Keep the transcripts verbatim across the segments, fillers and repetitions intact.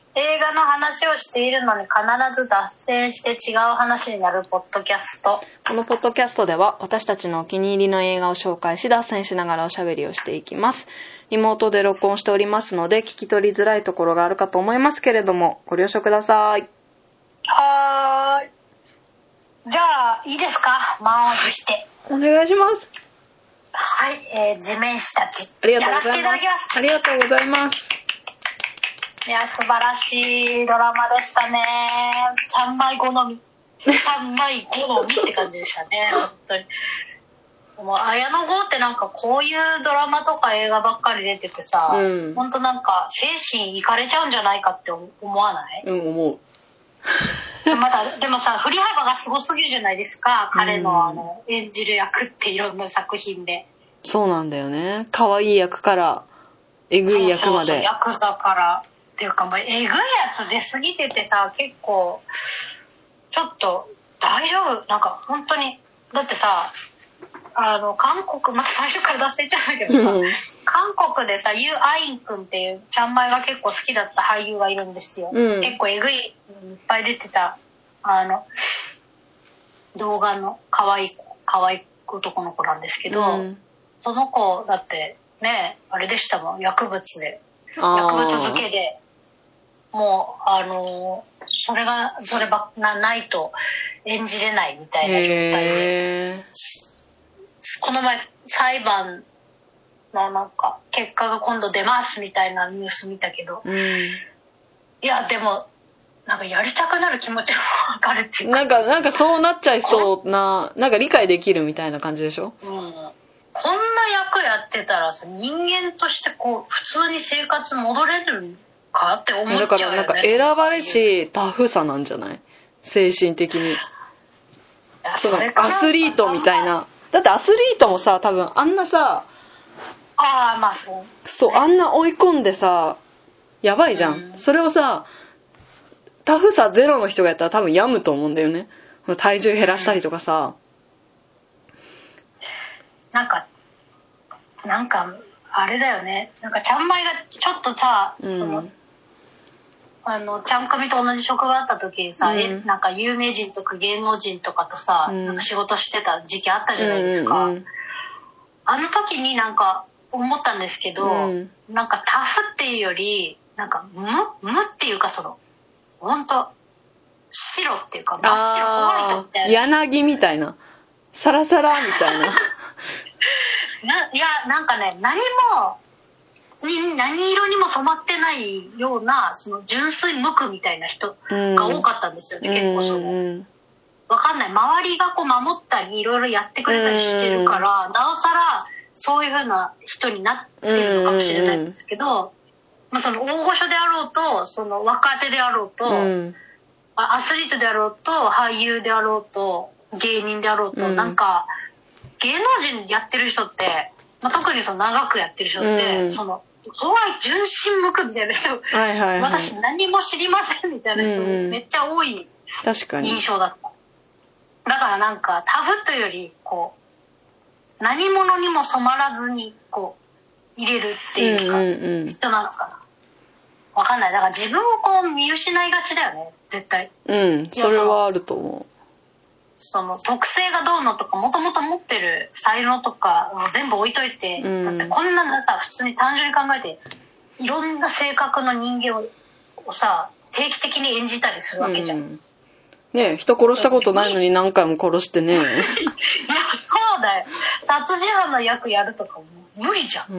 映画の話をしているのに必ず脱線して違う話になるポッドキャスト。 このポッドキャストでは私たちのお気に入りの映画を紹介し脱線しながらおしゃべりをしていきます。リモートで録音しておりますので聞き取りづらいところがあるかと思いますけれどもご了承ください。 はーい。じゃあいいですか、満を持してお願いします。 はい、えー、地面師たちありがとうございます。 やらせていただきます。 ありがとうございます。 いや素晴らしいドラマでしたね。ちゃんまい好みちゃんまい好みって感じでしたね本当に。もう綾野剛ってなんかこういうドラマとか映画ばっかり出ててさ、うん、本当なんか精神いかれちゃうんじゃないかって思わない？ うん思うまだでもさ振り幅がすごすぎるじゃないですか、彼のあの演じる役っていろんな作品で。 そうなんだよね。可愛い役からえぐい役まで。そうそうそう、 ヤクザからっていうかもうえぐいやつ出過ぎててさ、結構ちょっと大丈夫なんか本当に。だってさあの韓国、まあ、最初から出せちゃうんだけどさ、うん、韓国でさユ・アイン君っていうちゃんまいが結構好きだった俳優がいるんですよ、うん、結構えぐいいっぱい出てたあの動画の可愛い可愛い男の子なんですけど、うん、その子だってねあれでしたもん、薬物で薬物漬けでもうあのそれがそればなないと演じれないみたいな状態で、この前裁判のなんか結果が今度出ますみたいなニュース見たけど、うん、いやでもなんかやりたくなる気持ちも分かるっていうか、 なんかなんかそうなっちゃいそうな、なんか理解できるみたいな感じでしょ、 うん、こんな役やってたらさ人間としてこう普通に生活戻れるかって思っちゃうよね。 だからなんか選ばれしタフさなんじゃない、精神的に。そのアスリートみたいな。だってアスリートもさ多分あんなさああまあそう、ね、 そうあんな追い込んでさやばいじゃん、うん、それをさタフさゼロの人がやったら多分病むと思うんだよね。体重減らしたりとかさ、 うん、なんかなんかあれだよね、なんかちゃんまいがちょっとさ、うん、そのあのちゃん組と同じ職場あった時にさ、うん、えなんか有名人とか芸能人とかとさ、うん、なんか仕事してた時期あったじゃないですか、うんうん、あの時になんか思ったんですけど、うん、なんかタフっていうよりなんか無無っていうかその本当白っていうか真っ白ホワイトみたいな、 柳みたいなサラサラみたいなないやなんかね何もに何色にも染まってないようなその純粋無垢みたいな人が多かったんですよね、うん、結構その、うん、わかんない周りがこう守ったりいろいろやってくれたりしてるから、うん、なおさらそういう風な人になってるのかもしれないんですけど、うんまあ、その大御所であろうとその若手であろうと、うん、アスリートであろうと俳優であろうと芸人であろうと、うん、なんか芸能人やってる人って、まあ、特にその長くやってる人って、うん、そのホワイ純真無垢みたいな人、はいはいはい、私何も知りませんみたいな人めっちゃ多い印象だった、うんうん、だからなんかタフというよりこう何者にも染まらずにこう入れるっていうか、うんうんうん、人なのかな、わかんない。だから自分をこう見失いがちだよね絶対。 うんそれはあると思う。 その特性がどうのとかもともと持ってる才能とか全部置いといて、うん、だってこんなのさ普通に単純に考えていろんな性格の人間をさ定期的に演じたりするわけじゃん、うん、 ねえ人殺したことないのに何回も殺してねいやそうだよ、殺人犯の役やるとかも無理じゃん、うん、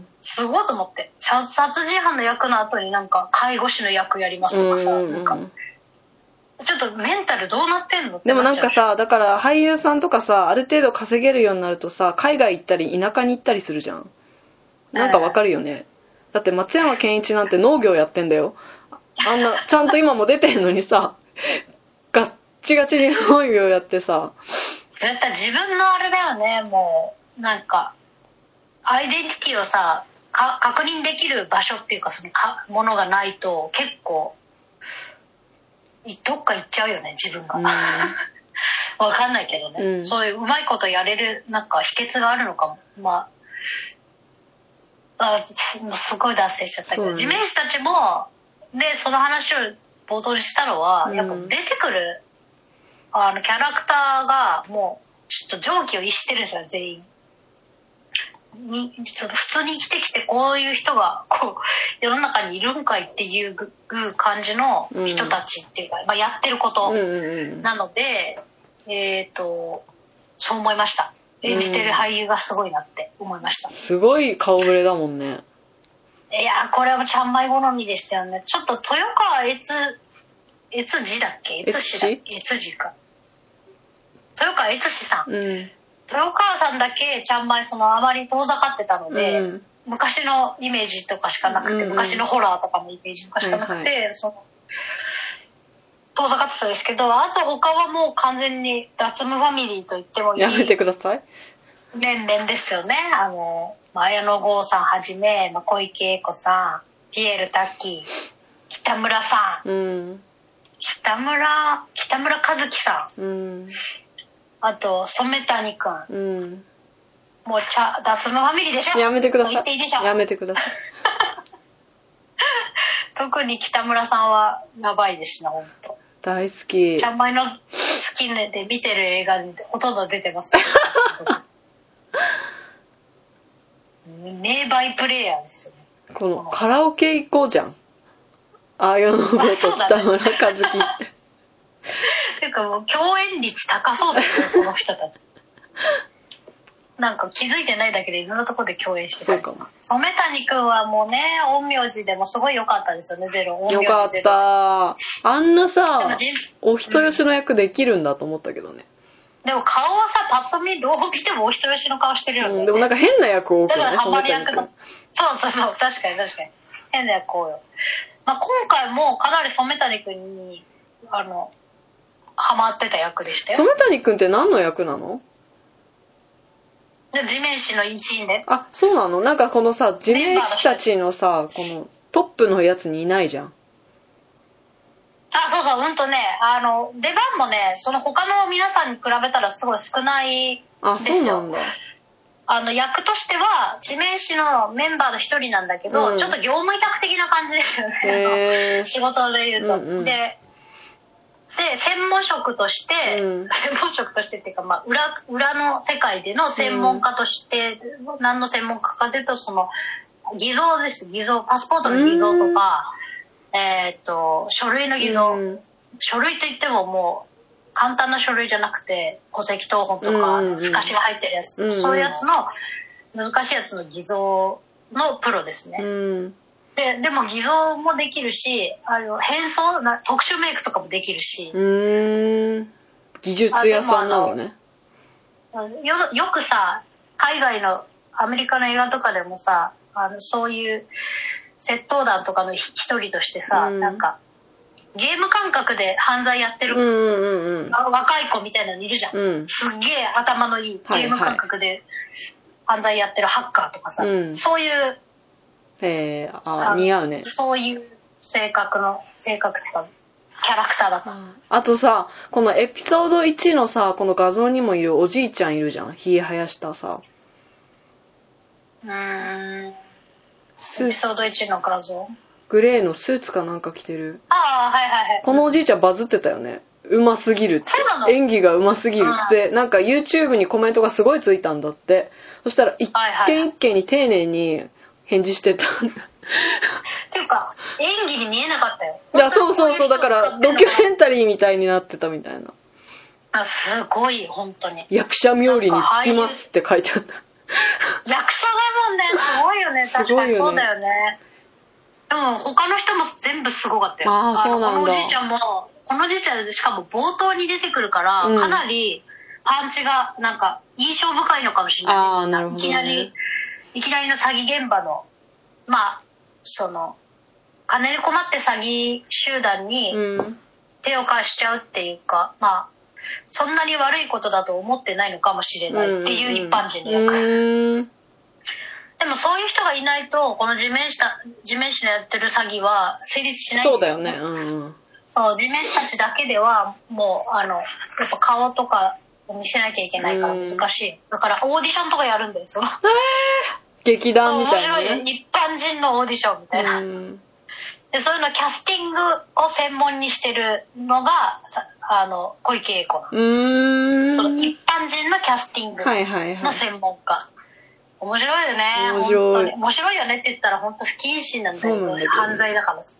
すごいと思って。殺人犯の役の後になんか介護士の役やりますとかさ、うんうん、なんかちょっとメンタルどうなってんのってなっちゃう。 でもなんかさだから俳優さんとかさある程度稼げるようになるとさ海外行ったり田舎に行ったりするじゃん。なんかわかるよね、えー、だって松山ケンイチなんて農業やってんだよ。あんなちゃんと今も出てんのにさガッチガチに農業やってさ絶対自分のあれだよね。もうなんかアイデンティティをさか確認できる場所っていうかそのかものがないと結構どっか行っちゃうよね自分が、うん、わかんないけどね、うん、そういううまいことやれるなんか秘訣があるのかも。まああすごい脱線しちゃったけど、ね、地面師たちもでその話を冒頭にしたのは、うん、やっぱ出てくるあのキャラクターがもうちょっと常軌を逸してるんですよ全員に。ちょっと普通に生きてきてこういう人がこう世の中にいるんかいっていう感じの人たちっていうか、うんまあ、やってることなので、うんうんうん、えっとそう思いました。演じてる俳優がすごいなって思いました。 すごい顔ぶれだもんね。 いやこれはちゃんまい好みですよね。ちょっと豊川悦悦司だっけ悦司だっけ悦司か豊川悦司さん、うん、豊川さんだけちゃんまいそのあまり遠ざかってたので、うん、昔のイメージとかしかなくて、うんうん、昔のホラーとかのイメージとかしかなくて、はいはい、その遠ざかってたんですけど、あと他はもう完全に脱務ファミリーと言ってもいい。 やめてください。 面々ですよね。あの綾野剛さんはじめ、まあ、小池栄子さん、ピエール滝、北村さん、うん、北村北村和樹さん、うん、あと染谷くん、うん、もうちゃ脱務ファミリーでしょ。 やめてください。 言っていいでしょ。 やめてください。 特に北村さんはやばいですね本当。 大好き。 ちゃんまいの好きで見てる映画にほとんど出てます名バイプレイヤーですよね。 このカラオケ行こうじゃん。綾野剛と北村和樹。 ていうかもう共演率高そうだよねこの人たち。なんか気づいてないだけでいろんなところで共演してたり。染谷くんはもうね陰陽師でもすごい良かったですよね。ゼロよかった。あんなさお人よしの役できるんだと思ったけどね。 でも顔はさパッと見どう見てもお人よしの顔してるよね、 うん、でもなんか変な役多くない？ だからハマり役だ。そうそうそう確かに確かに変な役多いよ。まあ、今回もかなり染谷くんにあのハマってた役でしたよ。 染谷くんって何の役なの？ 地面師の一員で。 あ、そうなの？なんかこのさ地面師たちのさこのトップのやつにいないじゃん。 あ、そうそう、うんとね、あの出番もね、その他の皆さんに比べたらすごい少ないですよ。 あ、そうなんだ。 あの役としては地面師のメンバーの一人なんだけど、うん、ちょっと業務委託的な感じですよね。仕事で言うと、うんうん、で、で専門職として、うん、専門職としてっていうか、まあ、裏裏の世界での専門家として、うん、何の専門家かというとその偽造です。偽造パスポートの偽造とか。えー、と書類の偽造、うん、書類といってももう簡単な書類じゃなくて戸籍謄本とか、うんうん、透かしが入ってるやつ、うんうん、そういうやつの難しいやつの偽造のプロですね、うん、で, でも偽造もできるしあの変装な特殊メイクとかもできるし、 うーん技術屋さんなのね。 よ, よくさ海外のアメリカの映画とかでもさあのそういう窃盗団とかの一人としてさ、うん、なんかゲーム感覚で犯罪やってる、うんうんうん、若い子みたいなのいるじゃん、うん、すっげえ頭のいいゲーム感覚で犯罪やってるハッカーとかさ、はいはい、そういうへーあ似合うね。 そういう性格の性格っていうかキャラクターだった。 あとさこのエピソードいちのさこの画像にもいるおじいちゃんいるじゃんひげ生やしたさうーんエピソードいちの画像グレーのスーツかなんか着てる。 ああはいはいはい。 このおじいちゃんバズってたよね。うますぎるって。 そうなの？ 演技がうますぎるって、うん、なんか YouTube にコメントがすごいついたんだって。そしたら一件一件に丁寧に返事してた。 っていうか演技に見えなかったよ。 いやそうそうそうだからドキュメンタリーみたいになってたみたいな。 あすごい本当に。 役者冥利につきますって書いてあった。 役者だもんねすごいよね確かにそうだよね。でも他の人も全部すごかったよ。 ああそうなんだ。 このおじいちゃんもこのおじいちゃんしかも冒頭に出てくるから、うん、かなりパンチがなんか印象深いのかもしれない。 ああなるほど、ね、 いきなりいきなりの詐欺現場のまあその金に困って詐欺集団に手を貸しちゃうっていうか、うん、まあそんなに悪いことだと思ってないのかもしれないっていう一般人の役。うんうんうんでもそういう人がいないとこの地面師た地面師のやってる詐欺は成立しないんですよ。 そうだよね、うんうん、 そう地面師たちだけではもうあのやっぱ顔とかを見せなきゃいけないから難しい、うん、だからオーディションとかやるんですよ。 えー、劇団みたいな、ね、 面白い一般人のオーディションみたいな、うん、 でそういうのキャスティングを専門にしてるのがあの小池栄子なの。うーん、その一般人のキャスティングの専門家、はいはいはい、面白いよね。面白い。本当に面白いよねって言ったら本当不謹慎なんだけど、なんだけど犯罪だからさ。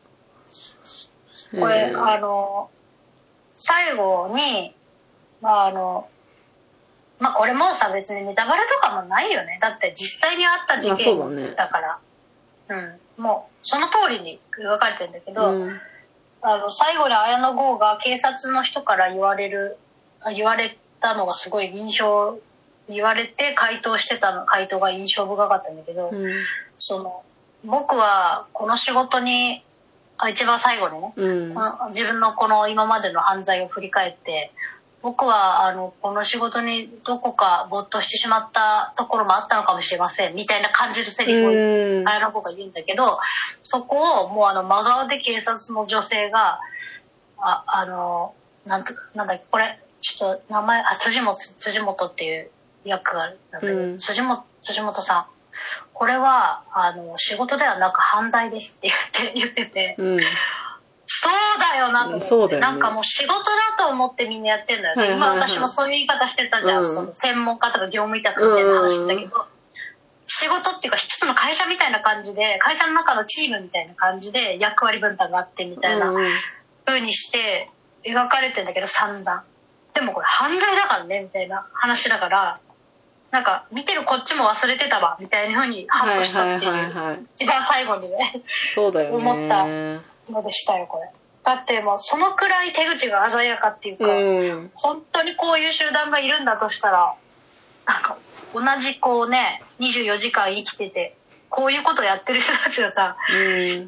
これあの最後にまああのまあこれもさ別にネタバレとかもないよね。だって実際にあった事件だから、う、ね、うん、もうその通りに描かれてるんだけど、うん、あの最後に綾野剛が警察の人から言われる言われたのがすごい印象言われて回答してたの回答が印象深かったんだけど、うん、その僕はこの仕事に一番最後にね、うん、自分のこの今までの犯罪を振り返って僕はあのこの仕事にどこか没頭してしまったところもあったのかもしれませんみたいな感じるセリフを綾野剛が言うんだけど、そこをもうあの真顔で警察の女性がああのなんとなんだっけこれちょっと名前あ辻本辻本っていう役があるんだけど、うん、辻本辻本さんこれはあの仕事ではなく犯罪ですって言って言ってて、うん、そうだよなと思って、そうだよね、なんかもう仕事だと思ってみんなやってんだよね、はいはいはい、今私もそういう言い方してたじゃん、うん、その専門家とか業務委託みたいな話だけど、うん、仕事っていうか一つの会社みたいな感じで会社の中のチームみたいな感じで役割分担があってみたいな風にして描かれてんだけど散々でもこれ犯罪だからねみたいな話だからなんか見てるこっちも忘れてたわみたいな風にハッとしたっていう、はいはいはいはい、一番最後にねそうだよね思ったのでしたよこれ。だってもうそのくらい手口が鮮やかっていうか、うん、本当にこういう集団がいるんだとしたらなんか同じこうねにじゅうよじかん生きててこういうことやってる人たちがさ、うん、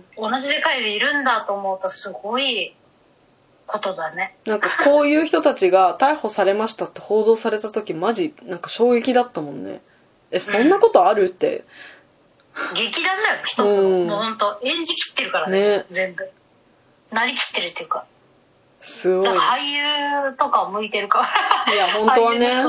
同じ世界でいるんだと思うとすごいことだね。 なんかこういう人たちが逮捕されましたって報道された時マジなんか衝撃だったもんね。えそんなことあるって、 うん、劇団だよ一つの、うん、もうほんと演じきってるから ね, ね全部なりきってるっていうかすごい俳優とか向いてるからいや本当はね、うん、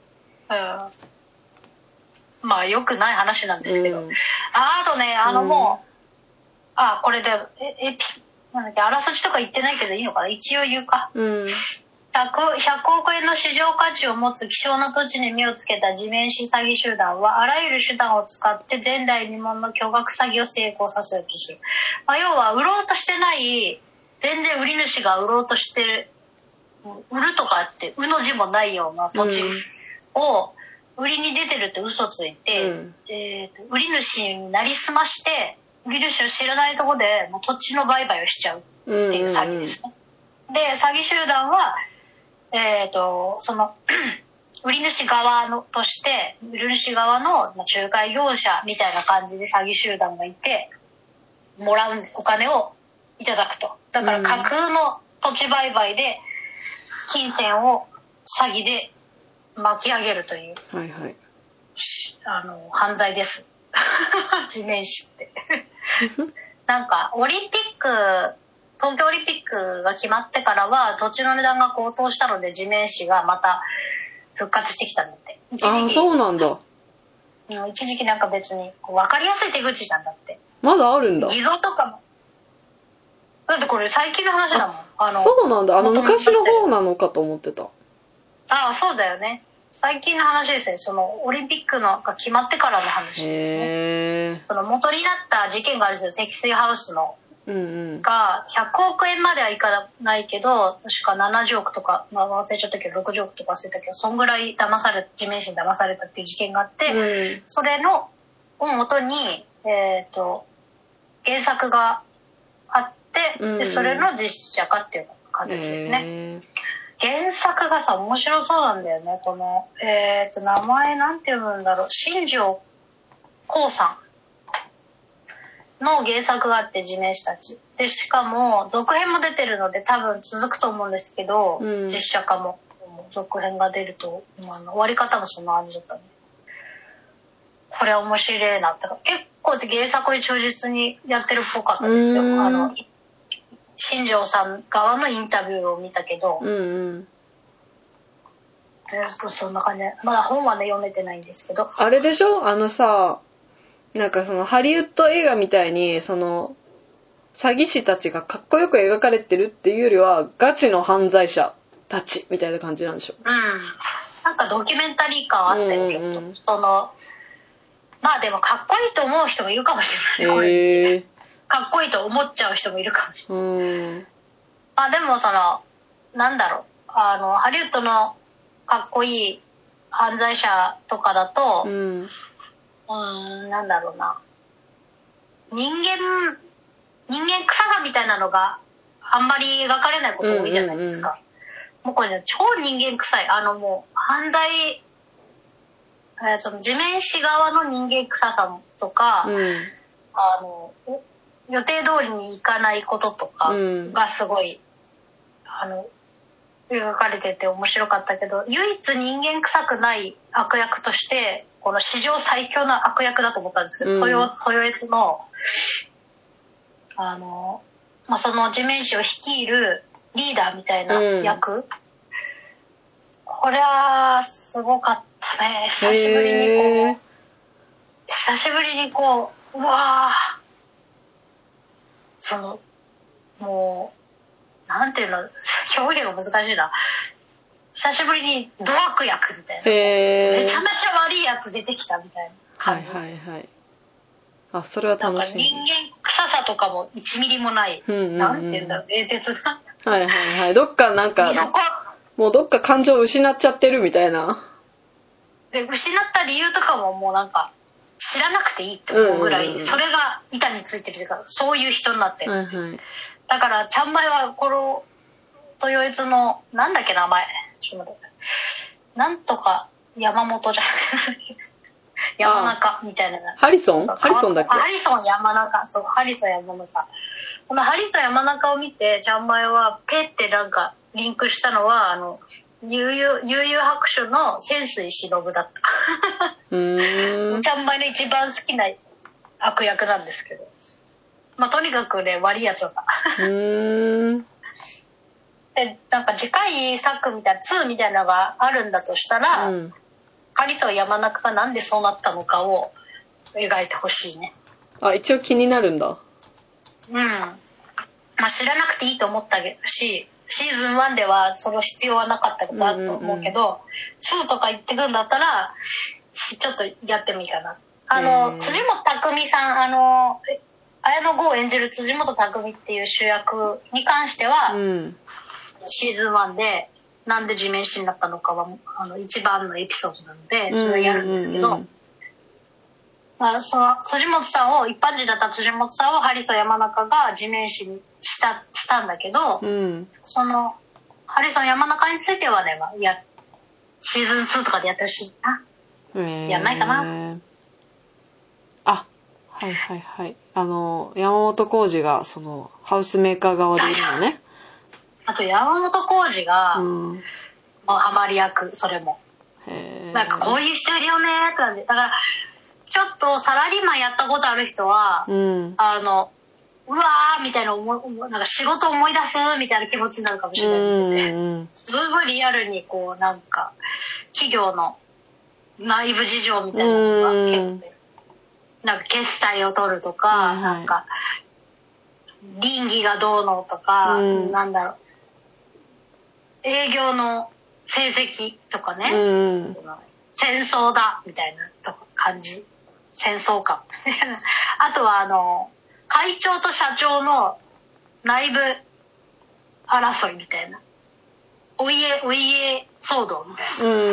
まあ良くない話なんですけど、うん、あ, あとねあのもう、うん、あこれでエピなんだっけあらすじとか言ってないけどいいのかな一応言うか、うん、ひゃく, ひゃくおくえんの市場価値を持つ希少な土地に目をつけた地面師詐欺集団はあらゆる手段を使って前代未聞の巨額詐欺を成功させようとする、まあ、要は売ろうとしてない全然売り主が売ろうとしてる売るとかってうの字もないような土地を売りに出てるって嘘ついて、うんえー、と売り主になりすまして売り主を知らないところでもう土地の売買をしちゃうっていう詐欺ですね、うんうんうん、で詐欺集団は、えー、とその売り主側のとして売り主側の仲介業者みたいな感じで詐欺集団がいてもらうお金をいただくとだから架空の土地売買で金銭を詐欺で巻き上げるという、はいはい、あの犯罪です地面師ってなんかオリンピック東京オリンピックが決まってからは土地の値段が高騰したので地面師がまた復活してきたんだって一時期。あそうなんだ。一時期なんか別にこう分かりやすい手口なんだってまだあるんだ。 偽造とかもだってこれ最近の話だもん。 あのそうなんだあの昔の方なのかと思ってた。 ああそうだよね最近の話ですねそのオリンピックのが決まってからの話ですね。その元になった事件があるんですよ積水ハウスの、うんうん、がひゃくおくえんまではいかないけど確かななじゅうおくとか、まあ、忘れちゃったけどろくじゅうおくとか忘れたけどそんぐらい騙され地面師に騙されたっていう事件があって、うん、それのを元に、えー、と原作があって、うん、でそれの実写化っていう形ですね。原作がさ面白そうなんだよねこのえっと名前なんて読むんだろう新庄光さんの原作があって地面師たちでしかも続編も出てるので多分続くと思うんですけど、うん、実写化も続編が出ると、まあ、終わり方もそんな感じだったね。これ面白いなって結構原作に忠実にやってるっぽかったですよ。あの新庄さん側のインタビューを見たけど、うんうん、そんな感じでまだ本はね読めてないんですけどあれでしょあのさなんかそのハリウッド映画みたいにその詐欺師たちがかっこよく描かれてるっていうよりはガチの犯罪者たちみたいな感じなんでしょ。 うん。なんかドキュメンタリー感あったよ、うんうん、そのまあでもかっこいいと思う人もいるかもしれない、えー、かっこいいと思っちゃう人もいるかもしれない。うん、まあでもそのなんだろうあのハリウッドのかっこいい犯罪者とかだと、うん、うーんなんだろうな人間人間臭さみたいなのがあんまり描かれないこと多いじゃないですか。うんうんうん、もうこれ、ね、超人間臭い。あのもう犯罪、えー、その地面師側の人間臭さとか、うん、あの予定通りにいかないこととかがすごい、うん、あの描かれてて面白かったけど、唯一人間臭くない悪役としてこの史上最強の悪役だと思ったんですけど、うん、豊豊悦のあの、まあ、その地面師を率いるリーダーみたいな役、うん、これはすごかったね。久しぶりにこう久しぶりにこううわーそのもうなんていうの表現が難しいな。久しぶりにド悪役みたいな、めちゃめちゃ悪いやつ出てきたみたいな感じ。はいはいはい。 あ、それは楽しみ。 なんか人間臭さとかもいちミリもない、うんうんうん、なんていうんだろう、冷徹な。 はいはいはい。どっかなんかもうどっか感情を失っちゃってるみたいな。 で失った理由とかももうなんか知らなくていいって思うぐらい、うんうんうん、それが板についてるからそういう人になってる、はいはい、だからちゃんまいはこの豊悦のなんだっけ名前ちょっと待ってなんとか山本じゃなくて山中みたいな。 ハリソンハリソンだっけ。 ハリソン山中。そう、ハリソン山中。このハリソン山中を見て、ちゃんまいはペってなんかリンクしたのは、あの、悠々、悠々白書の潜水忍だった。うーんちゃんまいの一番好きな悪役なんですけど。まあ、とにかくね、悪いやつだった。うーんで、なんか次回作みたいな、ツーみたいなのがあるんだとしたら、うん、ハリソン山中がなんでそうなったのかを描いてほしいね。 あ、一応気になるんだ。 うん。まあ知らなくていいと思ったし、シーズンワンではその必要はなかったことあると思うけど、うんうんうん、ツーとか言ってくんだったら、ちょっとやってもいいかな。あの、辻本匠さん、あの、綾野剛を演じる辻本匠っていう主役に関しては、うん、シーズンワンで、なんで地面師になったのかはあの一番のエピソードなのでそれをやるんですけど、うんうんうんまあ、その辻本さんを一般人だった辻本さんをハリソン山中が地面師にしたしたんだけど、うん、そのハリソン山中についてはね、まあ、やシーズンツーとかでやってほしいな、えー、やんないかな。 あはいはいはいあの山本浩二がそのハウスメーカー側でいるのね。 あと山本浩二が、うん、もうハマり役それもへなんかこういう人いるよねって感じだからちょっとサラリーマンやったことある人は、うん、あのうわーみたいな思なんか仕事思い出すみたいな気持ちになるかもしれないので、うんうん、すごいリアルにこうなんか企業の内部事情みたいなのが結構、うん、なんか決済を取るとか、はいはい、なんか倫理がどうのとか、うん、なんだろう営業の成績とかね、うん、戦争だみたいな感じ戦争感あとはあの会長と社長の内部争いみたいなお家お家騒動みたいな、うん、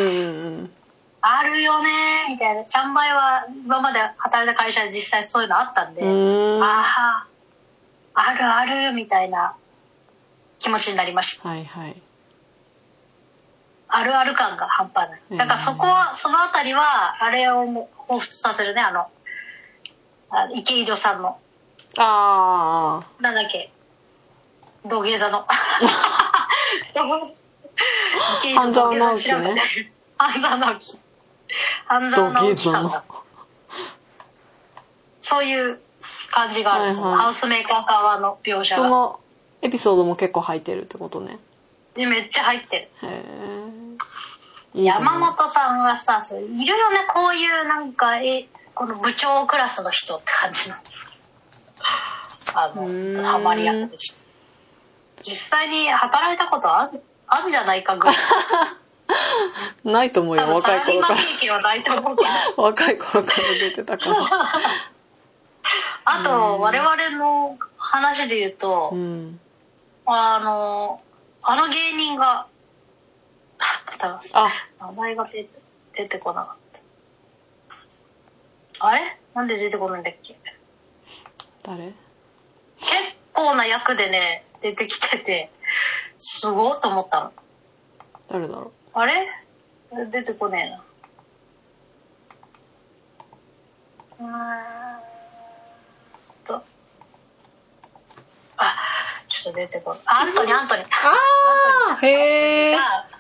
あるよねみたいな。ちゃんまいは今まで働いた会社で実際そういうのあったんで、うん、あああるあるみたいな気持ちになりました。はいはいあるある感が半端ない。だからそこは、そのあたりは、あれをも彷彿させるね、あの、あ池井戸さんの。ああ。なんだっけ。土下座の。 半沢直樹ね。 半沢直樹。半沢直樹感が。そういう感じがあるんですよ、はいはい。ハウスメーカー側の描写が。 そのエピソードも結構入ってるってことね。 めっちゃ入ってる。へいい山本さんはさ、そういるよね、こういうなんかえこの部長クラスの人って感じの。 あのハマり役でした。実際に働いたことあるあるんじゃないかぐらい。 ないと思うよ、若い頃から。 サラリーマン経験はないと思うけど。 若い頃から出てたから。 あと我々の話で言うと、 うん、 あのあの芸人があ名前が出て、出てこなかった。あれなんで出てこないんだっけ。 誰？ 結構な役でね出てきててすごいと思ったの。 誰だろう。 あれ出てこねえな。うーんとあちょっと出てこない。アントニーアントニーあーへー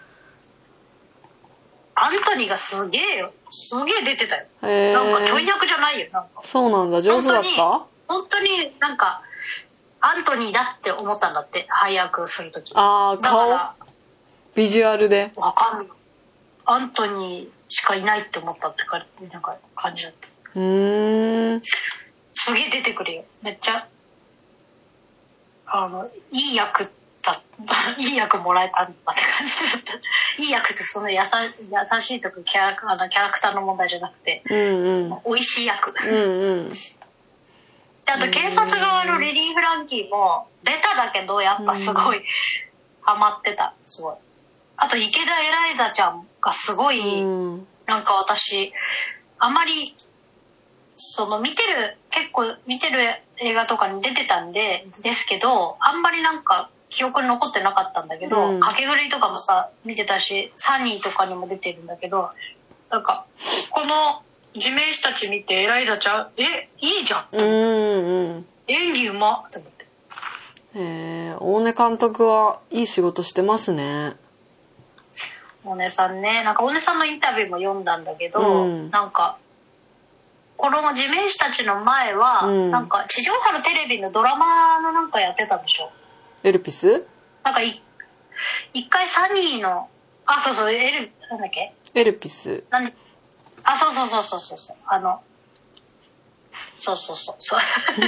アントニーがすげえよ。すげえ出てたよ。 へーなんかちょい役じゃないよ。なんかそうなんだ。上手だった？ 本当になんかアントニーだって思ったんだって、配役するとき。 あー顔ビジュアルでわかんない。アントニーしかいないって思ったってかなんか感じだった。 うーんすげえ出てくるよ。めっちゃあのいい役だいい役もらえたんだって感じだった。いい役ってその優し優しいとかキャラあのキャラクターの問題じゃなくて、 うんうん、 その美味しい役。 うんうん。 であと警察側のリリー・フランキーもベタだけどやっぱすごいハマってた。すごい。あと池田エライザちゃんがすごい、うん、なんか私あまりその見てる結構見てる映画とかに出てたんでですけどあんまりなんか記憶に残ってなかったんだけど、うん、かけ狂いとかもさ見てたしサニーとかにも出てるんだけどなんかこの地面師たち見てエライザちゃんえいいじゃんって思って、うんうん、演技うまって思って。 へー大根監督はいい仕事してますね。 大根さんね、なんか大根さんのインタビューも読んだんだけど、うん、なんかこの地面師たちの前は、うん、なんか地上波のテレビのドラマのなんかやってたんでしょ。 エルピス？ なんかい一回サニーのあそうそうエルなんだっけエルピスなんあそうそうそうそうそうそうあのそうそうそうそう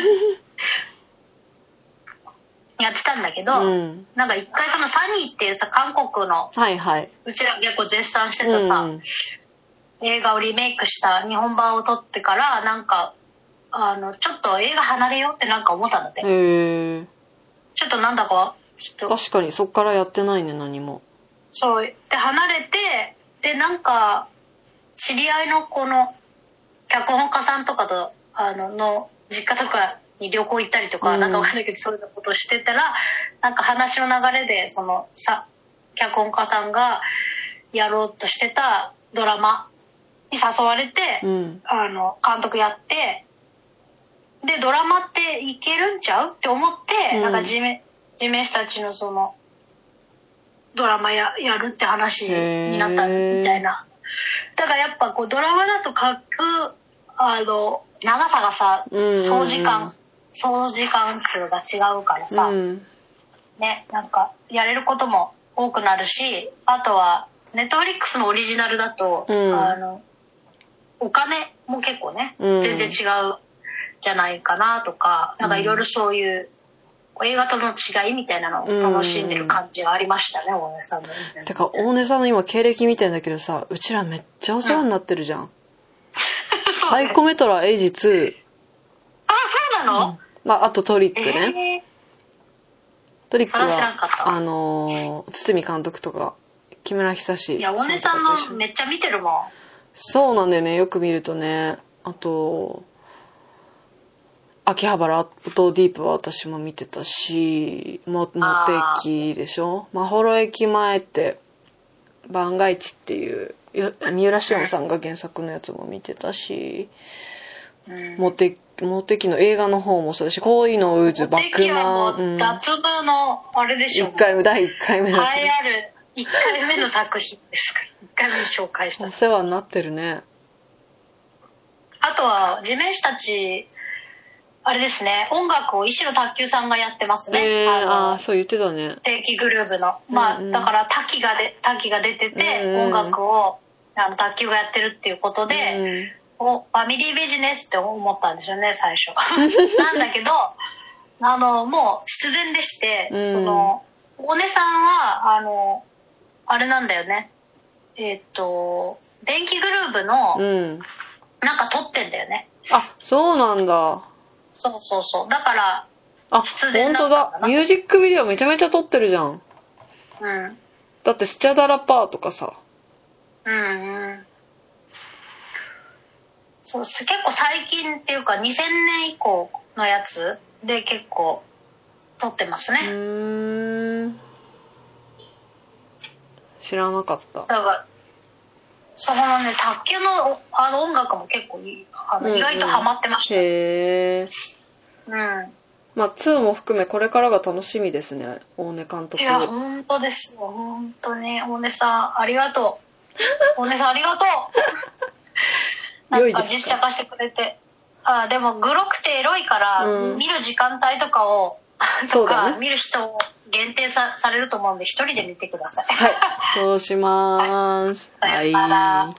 やってたんだけど、うん、なんか一回そのサニーっていうさ韓国の、 はいはい、 うちら結構絶賛してたさ、うん、映画をリメイクした日本版を撮ってからなんかあのちょっと映画離れようってなんか思ったんだって。へーちょっとなんだかちょっと確かにそっからやってないね何も。 そうで離れてでなんか知り合いのこの脚本家さんとかとあのの実家とかに旅行行ったりとか、うん、なんかわかんないけどそういうことしてたらなんか話の流れでそのさ脚本家さんがやろうとしてたドラマに誘われて、うん、あの監督やってでドラマっていけるんちゃうって思って、うん、なんか地面地面師たちのそのドラマ や, やるって話になったみたいな。だからやっぱこうドラマだと書くあの長さがさ、うんうんうん、総時間総時間数が違うからさ、うん、ねなんかやれることも多くなるしあとはネットフリックスのオリジナルだと、うん、あのお金も結構ね、うん、全然違うじゃないかなとかなんかいろいろそういう、うん、映画との違いみたいなのを楽しんでる感じがありましたね、うん、大根さんの。 てか大根さんの今経歴見てんだけどさうちらめっちゃお世話になってるじゃん、うんサイコメトラエイジツー。 あ、そうなの？ うん、まああとトリックね。えー、トリックはあのー、堤監督とか木村久志。 いや大根さんのめっちゃ見てるもん。 そうなんだよねよく見るとね。あと秋葉原アウトディープは私も見てたしモテキでしょ。まほろ駅前って番外地っていう三浦紫音さんが原作のやつも見てたし、うん、モテモテキの映画の方もそうだし恋の渦バックマン、 うん、脱部のあれでしょ。 いっかいめだいいっかいめだ。 栄えあるいっかいめの作品ですからいっかいめに紹介した。 お世話になってるね。 あとは地面師たちあれですね音楽を石野卓球さんがやってますね。 えー、ああそう言ってたね。 定期グループのまあ、うんうん、だから滝がで滝が出てて、うんうん、音楽をあの卓球がやってるっていうことで、うん、おファミリービジネスって思ったんですよね最初なんだけどあのもう必然でして、 うん、 その大根さんはあのあれなんだよね、えっ、ー、と電気グルーヴの、うん、なんか撮ってんだよね。 あ、そうなんだ。 そうそうそう。だからあ、必然だったんだな。本当だ。ミュージックビデオめちゃめちゃ撮ってるじゃん。 うん。 だってスチャダラパーとかさ。 うんうん。そう結構最近っていうかにせんねん以降のやつで結構撮ってますね。うーん。 知らなかった。 だからそのね卓球のあの音楽も結構いいあの、うんうん、意外とハマってました。 へー。うん。 まあツーも含めこれからが楽しみですね、大根監督。 いや本当ですよ、本当に大根さんありがとう。大根さんありがとう。なんか実写化してくれて。あでもグロくてエロいから、うん、見る時間帯とかをとか、ね、見る人を限定 さ, されると思うんで一人で見てください。 はい、そうします。 はい、さよなら。